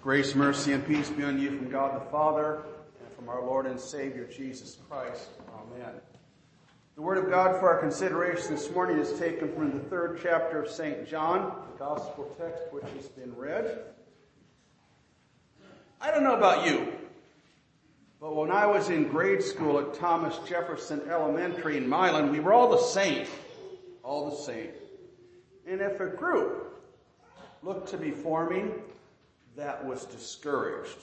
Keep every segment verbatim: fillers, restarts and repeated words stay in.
Grace, mercy, and peace be on you from God the Father and from our Lord and Savior Jesus Christ. Amen. The Word of God for our consideration this morning is taken from the third chapter of Saint John, the Gospel text which has been read. I don't know about you, but when I was in grade school at Thomas Jefferson Elementary in Milan, we were all the same. All the same. And if a group looked to be forming, that was discouraged.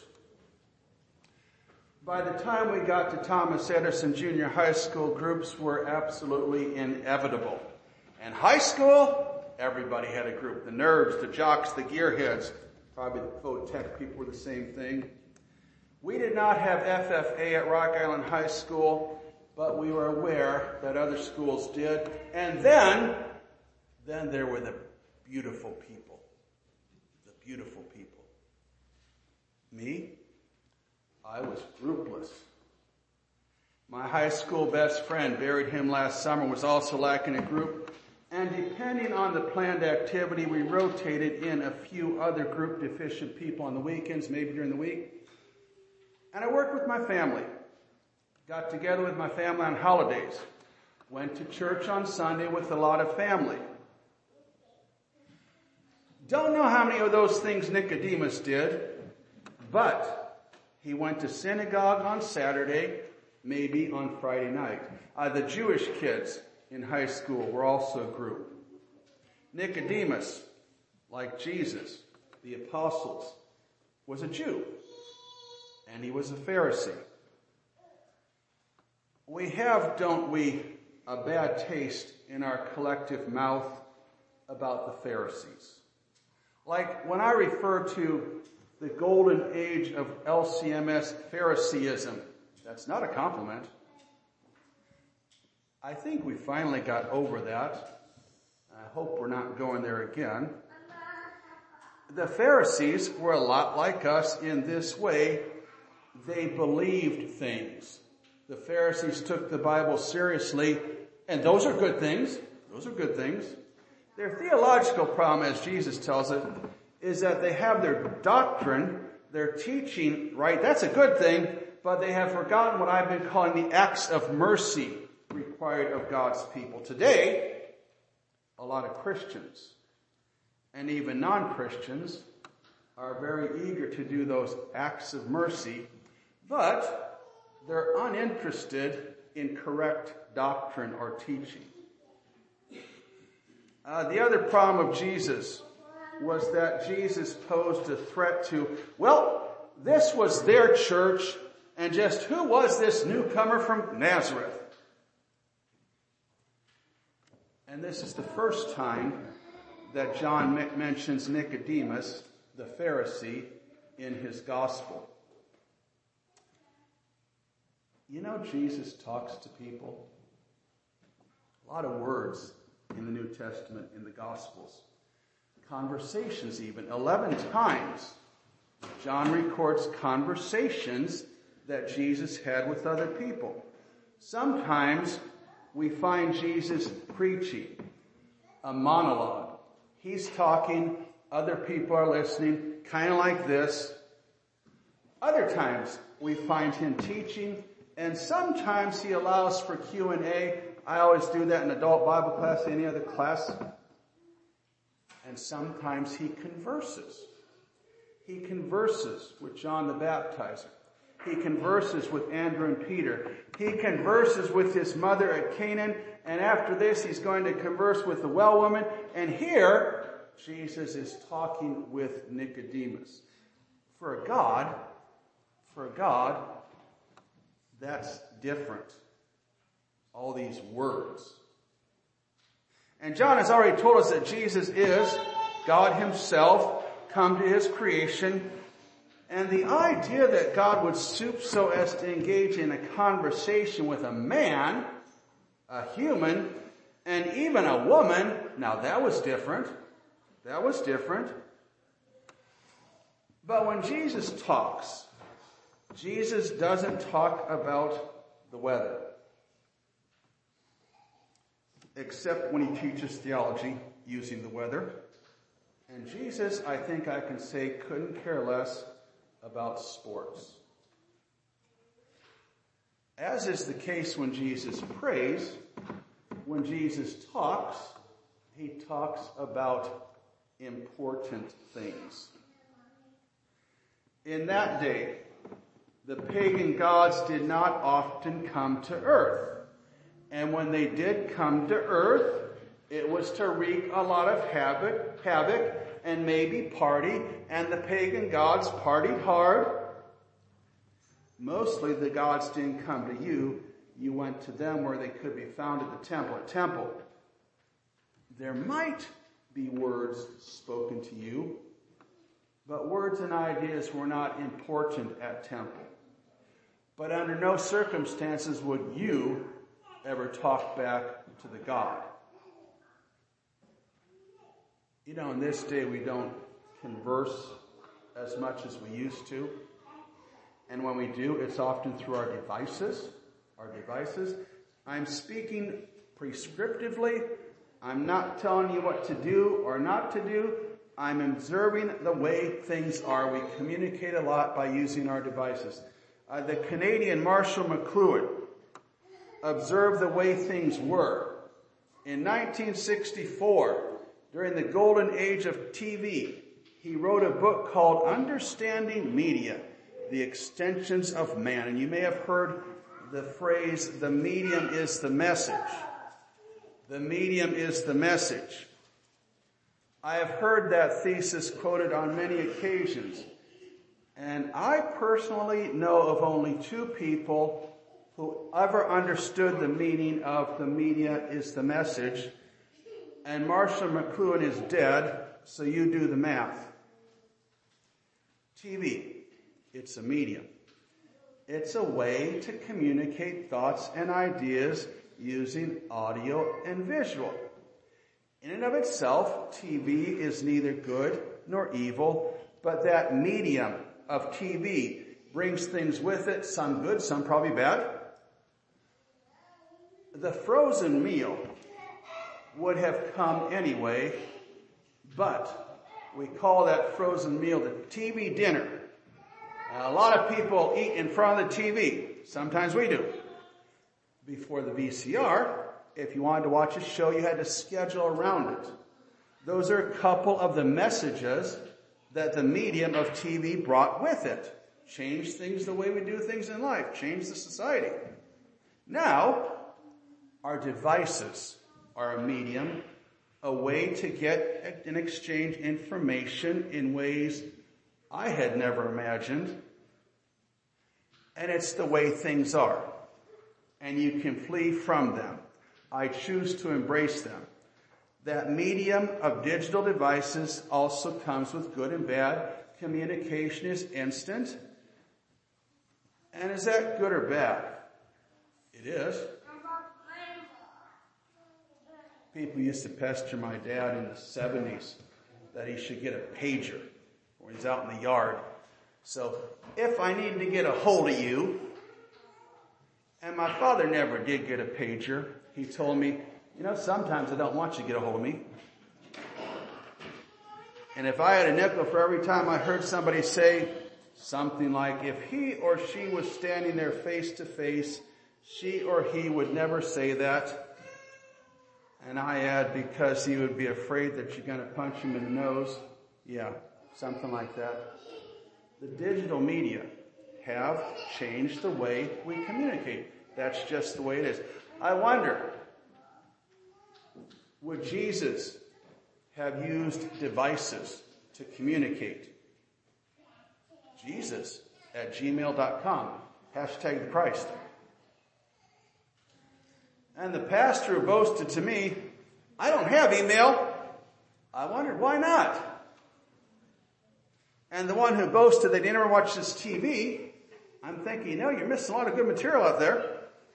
By the time we got to Thomas Edison Junior High School, groups were absolutely inevitable. And high school, everybody had a group. The nerds, the jocks, the gearheads. Probably the Photech people were the same thing. We did not have F F A at Rock Island High School, but we were aware that other schools did. And then, then there were the beautiful people. The beautiful people. Me? I was groupless. My high school best friend, buried him last summer, was also lacking a group. And depending on the planned activity, we rotated in a few other group deficient people on the weekends, maybe during the week. And I worked with my family. Got together with my family on holidays. Went to church on Sunday with a lot of family. Don't know how many of those things Nicodemus did, but he went to synagogue on Saturday, maybe on Friday night. Uh, the Jewish kids in high school were also a group. Nicodemus, like Jesus, the apostles, was a Jew, and he was a Pharisee. We have, don't we, a bad taste in our collective mouth about the Pharisees. Like when I refer to the golden age of L C M S Phariseeism, that's not a compliment. I think we finally got over that. I hope we're not going there again. The Pharisees were a lot like us in this way. They believed things. The Pharisees took the Bible seriously, and those are good things. Those are good things. Their theological problem, as Jesus tells it, is that they have their doctrine, their teaching right. That's a good thing, but they have forgotten what I've been calling the acts of mercy required of God's people. Today, a lot of Christians and even non-Christians are very eager to do those acts of mercy, but they're uninterested in correct doctrine or teaching. Uh, the other problem of Jesus was that Jesus posed a threat to, well, this was their church, and just who was this newcomer from Nazareth? And this is the first time that John m- mentions Nicodemus, the Pharisee, in his gospel. You know, Jesus talks to people. A lot of words in the New Testament, in the Gospels. Conversations even. Eleven times John records conversations that Jesus had with other people. Sometimes we find Jesus preaching a monologue. He's talking, other people are listening, kind of like this. Other times we find him teaching, and sometimes he allows for Q and A. I always do that in adult Bible class, any other class. And sometimes he converses. He converses with John the Baptizer. He converses with Andrew and Peter. He converses with his mother at Canaan. And after this, he's going to converse with the well woman. And here, Jesus is talking with Nicodemus. For a God, for a God, that's different. All these words. And John has already told us that Jesus is God himself come to his creation. And the idea that God would stoop so as to engage in a conversation with a man, a human, and even a woman, now that was different. That was different. But when Jesus talks, Jesus doesn't talk about the weather. Except when he teaches theology using the weather. And Jesus, I think I can say, couldn't care less about sports. As is the case when Jesus prays, when Jesus talks, he talks about important things. In that day, the pagan gods did not often come to earth. And when they did come to earth, it was to wreak a lot of havoc, havoc and maybe party, and the pagan gods partied hard. Mostly the gods didn't come to you. You went to them where they could be found at the temple. At temple, there might be words spoken to you, but words and ideas were not important at temple. But under no circumstances would you ever talk back to the God. You know, in this day we don't converse as much as we used to. And when we do, it's often through our devices. Our devices. I'm speaking prescriptively. I'm not telling you what to do or not to do. I'm observing the way things are. We communicate a lot by using our devices. Uh, the Canadian Marshall McLuhan observed the way things were. In nineteen sixty-four, during the golden age of T V, he wrote a book called Understanding Media, the Extensions of Man. And you may have heard the phrase, the medium is the message. The medium is the message. I have heard that thesis quoted on many occasions. And I personally know of only two people who ever understood the meaning of the media is the message. And Marshall McLuhan is dead, so you do the math. T V, it's a medium. It's a way to communicate thoughts and ideas using audio and visual. In and of itself, T V is neither good nor evil, but that medium of T V brings things with it, some good, some probably bad. The frozen meal would have come anyway, but we call that frozen meal the T V dinner. Now, a lot of people eat in front of the T V. Sometimes we do. Before the V C R, if you wanted to watch a show, you had to schedule around it. Those are a couple of the messages that the medium of T V brought with it. Change things the way we do things in life. Change the society. Now, our devices are a medium, a way to get and exchange information in ways I had never imagined. And it's the way things are. And you can flee from them. I choose to embrace them. That medium of digital devices also comes with good and bad. Communication is instant. And is that good or bad? It is. People used to pester my dad in the seventies that he should get a pager when he's out in the yard. So if I need to get a hold of you, and my father never did get a pager, he told me, you know, sometimes I don't want you to get a hold of me. And if I had a nickel for every time I heard somebody say something like, if he or she was standing there face to face, she or he would never say that. And I add, because he would be afraid that you're going to punch him in the nose. Yeah, something like that. The digital media have changed the way we communicate. That's just the way it is. I wonder, would Jesus have used devices to communicate? Jesus at gmail dot com. Hashtag Christ. And the pastor who boasted to me, I don't have email. I wondered, why not? And the one who boasted that he never watches T V, I'm thinking, you know, you're missing a lot of good material out there.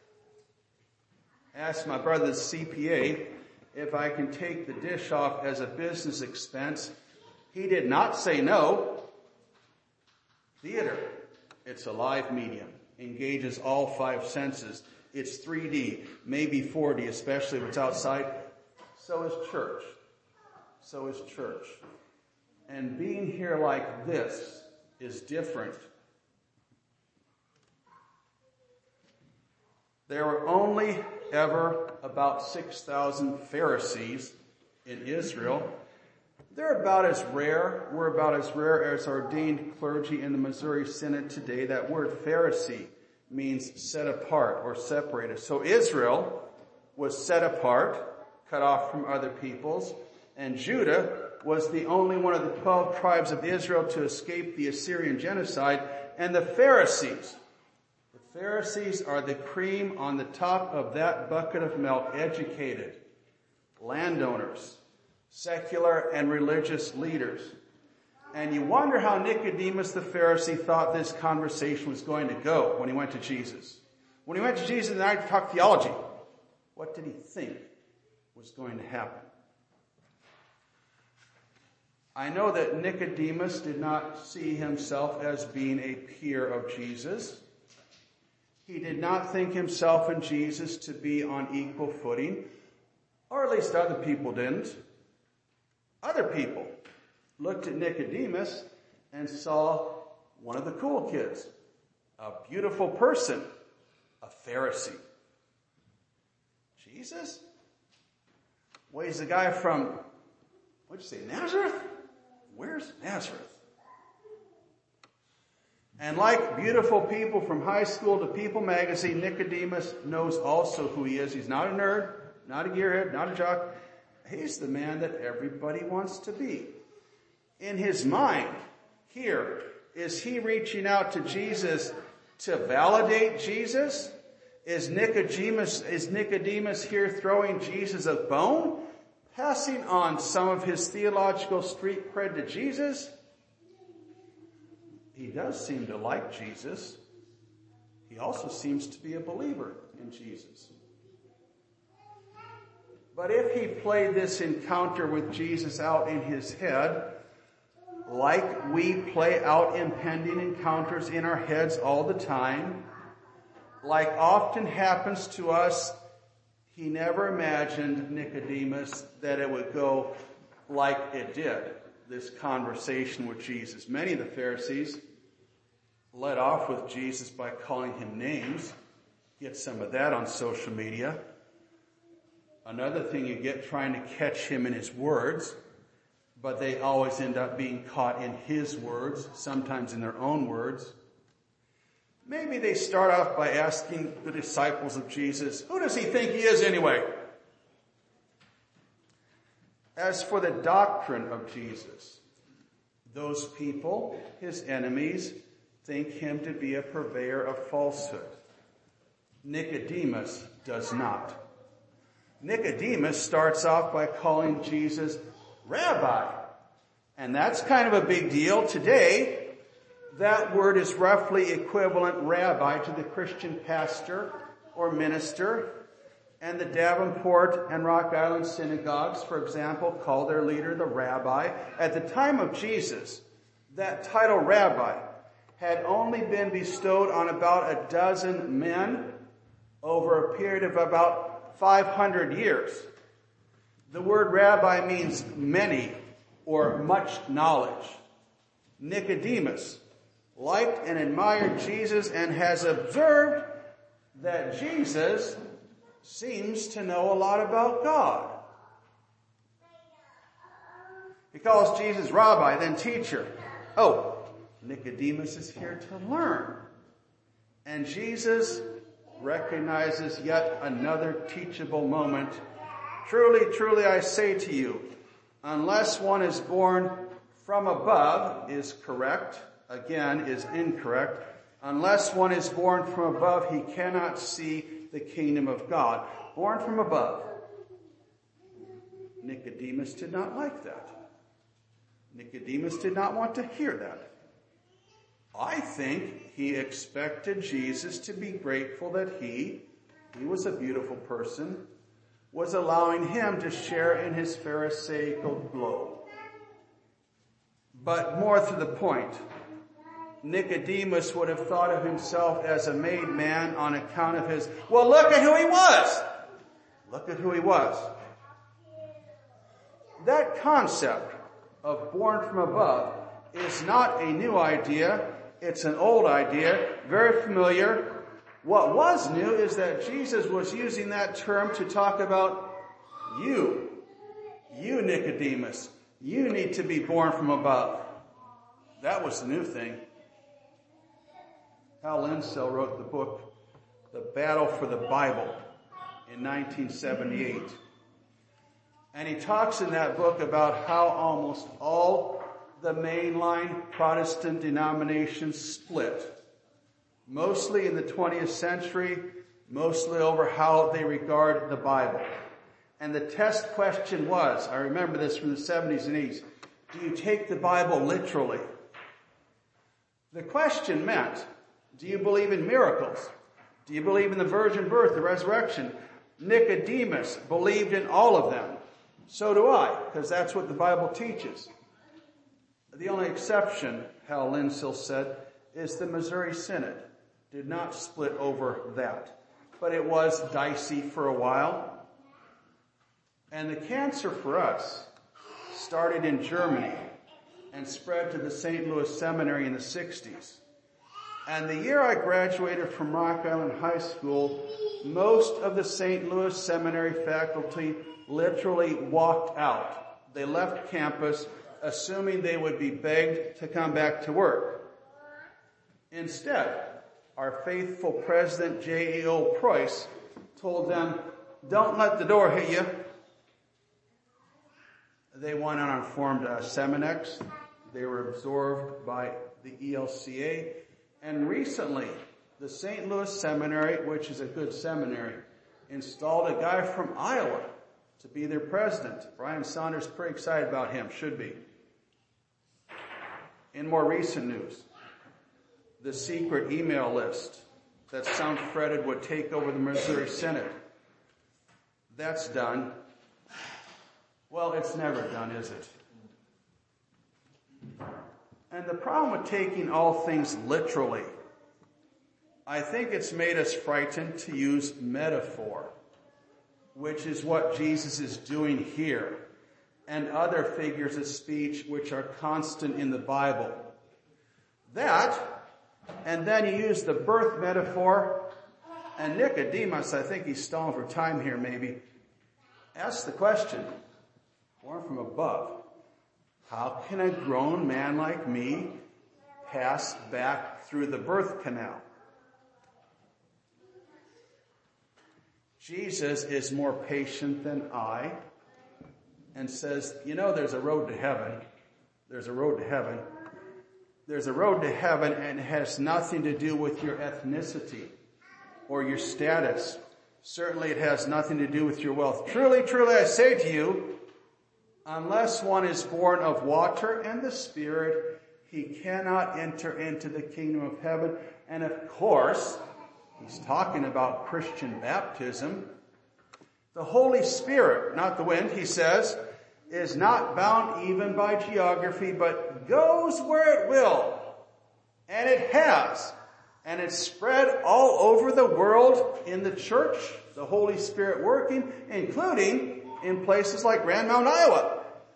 Asked my brother's C P A if I can take the dish off as a business expense. He did not say no. Theater, it's a live medium, engages all five senses. It's three D, maybe four D, especially if it's outside. So is church. So is church. And being here like this is different. There were only ever about six thousand Pharisees in Israel. They're about as rare, we're about as rare as ordained clergy in the Missouri Synod today. That word Pharisee means set apart or separated. So Israel was set apart, cut off from other peoples, and Judah was the only one of the twelve tribes of Israel to escape the Assyrian genocide. And the Pharisees, the Pharisees are the cream on the top of that bucket of milk, educated, landowners, secular and religious leaders. And you wonder how Nicodemus the Pharisee thought this conversation was going to go when he went to Jesus. When he went to Jesus and I talked theology, what did he think was going to happen? I know that Nicodemus did not see himself as being a peer of Jesus. He did not think himself and Jesus to be on equal footing, or at least other people didn't. Other people looked at Nicodemus and saw one of the cool kids, a beautiful person, a Pharisee. Jesus? Well, he's the guy from, what'd you say, Nazareth? Where's Nazareth? And like beautiful people from high school to People magazine, Nicodemus knows also who he is. He's not a nerd, not a gearhead, not a jock. He's the man that everybody wants to be. In his mind, here, is he reaching out to Jesus to validate Jesus? Is Nicodemus, is Nicodemus here throwing Jesus a bone? Passing on some of his theological street cred to Jesus? He does seem to like Jesus. He also seems to be a believer in Jesus. But if he played this encounter with Jesus out in his head, like we play out impending encounters in our heads all the time, like often happens to us, he never imagined, Nicodemus, that it would go like it did, this conversation with Jesus. Many of the Pharisees led off with Jesus by calling him names. Get some of that on social media. Another thing you get, trying to catch him in his words, but they always end up being caught in his words, sometimes in their own words. Maybe they start off by asking the disciples of Jesus, who does he think he is anyway? As for the doctrine of Jesus, those people, his enemies, think him to be a purveyor of falsehood. Nicodemus does not. Nicodemus starts off by calling Jesus Rabbi. And that's kind of a big deal. Today, that word is roughly equivalent, rabbi, to the Christian pastor or minister. And the Davenport and Rock Island synagogues, for example, call their leader the rabbi. At the time of Jesus, that title rabbi had only been bestowed on about a dozen men over a period of about five hundred years. The word rabbi means many or much knowledge. Nicodemus liked and admired Jesus and has observed that Jesus seems to know a lot about God. He calls Jesus Rabbi, then teacher. Oh, Nicodemus is here to learn. And Jesus recognizes yet another teachable moment. Truly, truly, I say to you, unless one is born from above is correct, again is incorrect. Unless one is born from above, he cannot see the kingdom of God. Born from above. Nicodemus did not like that. Nicodemus did not want to hear that. I think he expected Jesus to be grateful that he, he was a beautiful person, was allowing him to share in his Pharisaical glow. But more to the point, Nicodemus would have thought of himself as a made man on account of his, well, look at who he was. Look at who he was. That concept of born from above is not a new idea. It's an old idea, very familiar. What was new is that Jesus was using that term to talk about you. You, Nicodemus. You need to be born from above. That was the new thing. Hal Lindsell wrote the book, The Battle for the Bible, in nineteen seventy-eight. And he talks in that book about how almost all the mainline Protestant denominations split. Mostly in the twentieth century, mostly over how they regard the Bible. And the test question was, I remember this from the seventies and eighties, do you take the Bible literally? The question meant, do you believe in miracles? Do you believe in the virgin birth, the resurrection? Nicodemus believed in all of them. So do I, because that's what the Bible teaches. The only exception, Hal Lindsell said, is the Missouri Synod. Did not split over that. But it was dicey for a while. And the cancer for us started in Germany and spread to the Saint Louis Seminary in the sixties. And the year I graduated from Rock Island High School, most of the Saint Louis Seminary faculty literally walked out. They left campus assuming they would be begged to come back to work. Instead, our faithful president, J A O Preuss, told them, don't let the door hit you. They went on and formed uh, Seminex. They were absorbed by the E L C A. And recently, the Saint Louis Seminary, which is a good seminary, installed a guy from Iowa to be their president. Brian Saunders, pretty excited about him, should be. In more recent news, the secret email list that some fretted would take over the Missouri Synod. That's done. Well, it's never done, is it? And the problem with taking all things literally, I think it's made us frightened to use metaphor, which is what Jesus is doing here, and other figures of speech which are constant in the Bible. That, and then you use the birth metaphor, and Nicodemus, I think he's stalling for time here maybe, asks the question, born from above, how can a grown man like me pass back through the birth canal? Jesus is more patient than I and says, you know, there's a road to heaven. There's a road to heaven. There's a road to heaven, and it has nothing to do with your ethnicity or your status. Certainly it has nothing to do with your wealth. Truly, truly, I say to you, unless one is born of water and the Spirit, he cannot enter into the kingdom of heaven. And of course, he's talking about Christian baptism. The Holy Spirit, not the wind, he says, is not bound even by geography, but goes where it will. And it has. And it's spread all over the world in the church, the Holy Spirit working, including in places like Grand Mount, Iowa.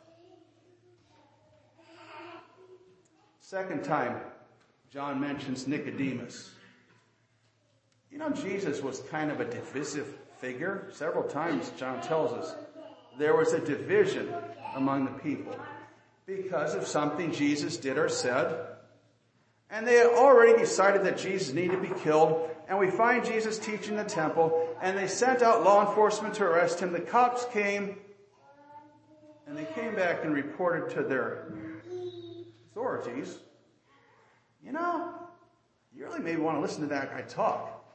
Second time, John mentions Nicodemus. You know, Jesus was kind of a divisive figure. Several times, John tells us, there was a division among the people because of something Jesus did or said. And they had already decided that Jesus needed to be killed. And we find Jesus teaching the temple, and they sent out law enforcement to arrest him. The cops came, and they came back and reported to their authorities, you know, you really maybe want to listen to that guy talk.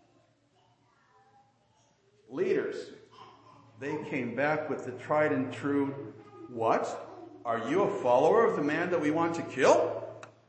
Leaders, they came back with the tried and true, what? Are you a follower of the man that we want to kill?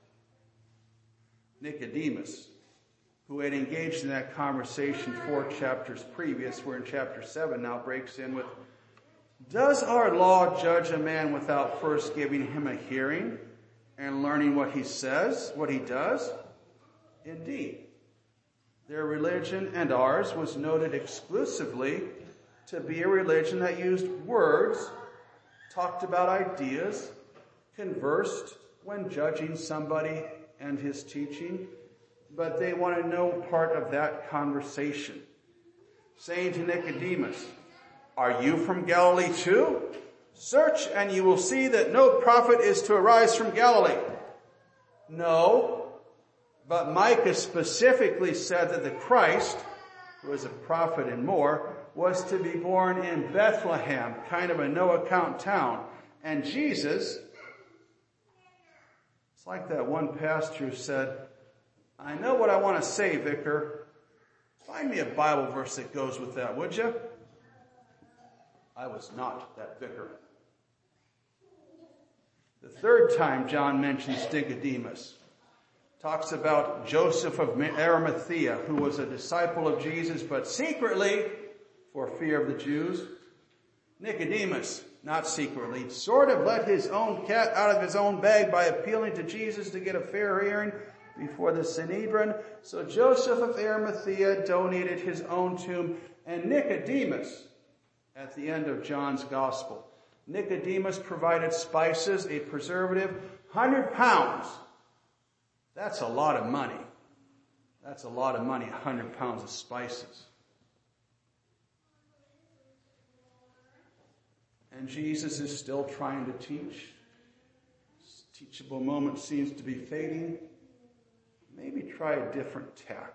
Nicodemus, who had engaged in that conversation four chapters previous, we're in chapter seven now, breaks in with, does our law judge a man without first giving him a hearing and learning what he says, what he does? Indeed, their religion and ours was noted exclusively to be a religion that used words, talked about ideas, conversed when judging somebody and his teaching, but they wanted no part of that conversation. Saying to Nicodemus, "Are you from Galilee too? Search and you will see that no prophet is to arise from Galilee." No, but Micah specifically said that the Christ, who is a prophet and more, was to be born in Bethlehem, kind of a no-account town. And Jesus, it's like that one pastor who said, "I know what I want to say, Vicar. Find me a Bible verse that goes with that, would you?" I was not that vicar. The third time John mentions Nicodemus, talks about Joseph of Arimathea, who was a disciple of Jesus, but secretly, for fear of the Jews. Nicodemus, not secretly, sort of let his own cat out of his own bag by appealing to Jesus to get a fair hearing before the Sanhedrin. So Joseph of Arimathea donated his own tomb, and Nicodemus, at the end of John's gospel, Nicodemus provided spices, a preservative, one hundred pounds. That's a lot of money. That's a lot of money, one hundred pounds of spices. And Jesus is still trying to teach. This teachable moment seems to be fading. Maybe try a different tack.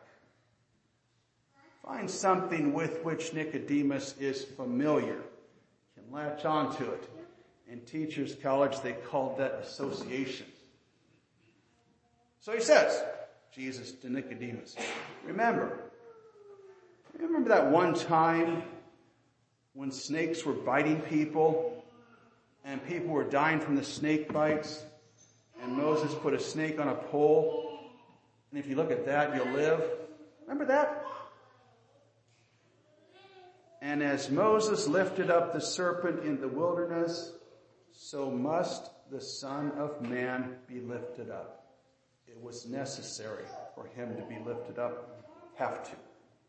Find something with which Nicodemus is familiar, can latch onto it. In Teachers College, they called that association. So he says, Jesus to Nicodemus, remember, remember that one time when snakes were biting people and people were dying from the snake bites, and Moses put a snake on a pole, and if you look at that, you'll live. Remember that? And as Moses lifted up the serpent in the wilderness, so must the Son of Man be lifted up. It was necessary for him to be lifted up. Have to.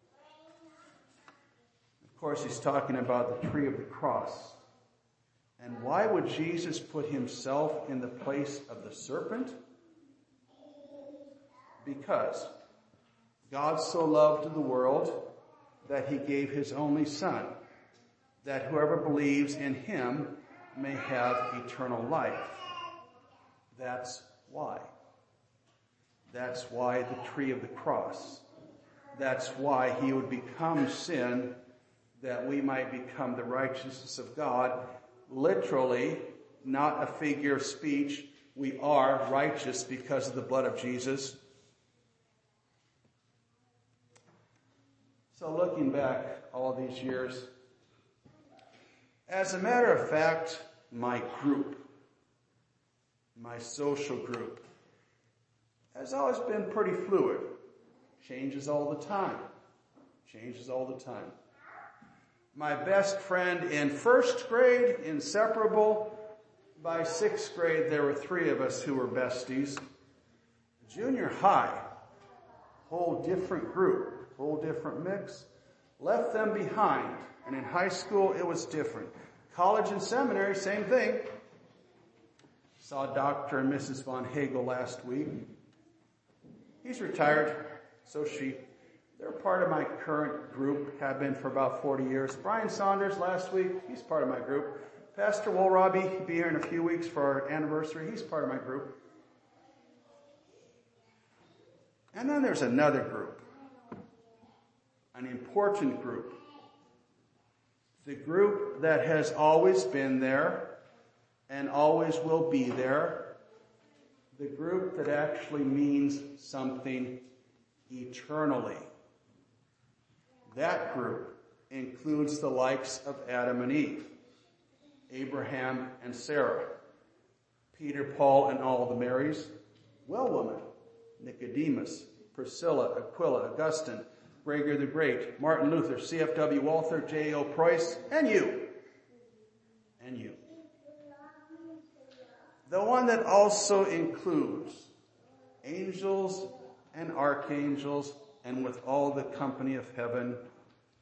Of course, he's talking about the tree of the cross. And why would Jesus put himself in the place of the serpent? Because God so loved the world that he gave his only Son, that whoever believes in him may have eternal life. That's why. That's why the tree of the cross. That's why he would become sin, that we might become the righteousness of God. Literally, not a figure of speech. We are righteous because of the blood of Jesus. So looking back all these years, as a matter of fact, my group, my social group, has always been pretty fluid. Changes all the time. Changes all the time. My best friend in first grade, inseparable. By sixth grade, there were three of us who were besties. Junior high, whole different group, whole different mix. Left them behind. And in high school, it was different. College and seminary, same thing. Saw Doctor and Missus Von Hagel last week. He's retired, so she. They're part of my current group, have been for about forty years. Brian Saunders last week, he's part of my group. Pastor Woolrobbie, he'll be here in a few weeks for our anniversary. He's part of my group. And then there's another group, an important group. The group that has always been there and always will be there. The group that actually means something eternally. That group includes the likes of Adam and Eve, Abraham and Sarah, Peter, Paul, and all the Marys, well woman, Nicodemus, Priscilla, Aquila, Augustine, Gregory the Great, Martin Luther, C F W Walther, J O Preuss, and you. And you. The one that also includes angels and archangels, and with all the company of heaven,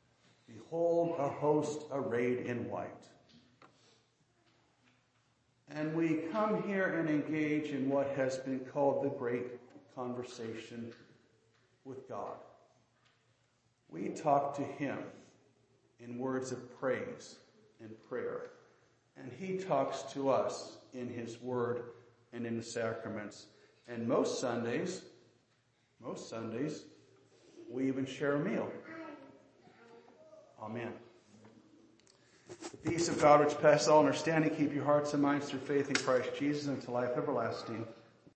behold a host arrayed in white. and we come here and engage in what has been called the great conversation with God. We talk to him in words of praise and prayer, and he talks to us in his word and in the sacraments. And most Sundays, most Sundays, we even share a meal. Amen. The peace of God which passes all understanding, keep your hearts and minds through faith in Christ Jesus unto life everlasting.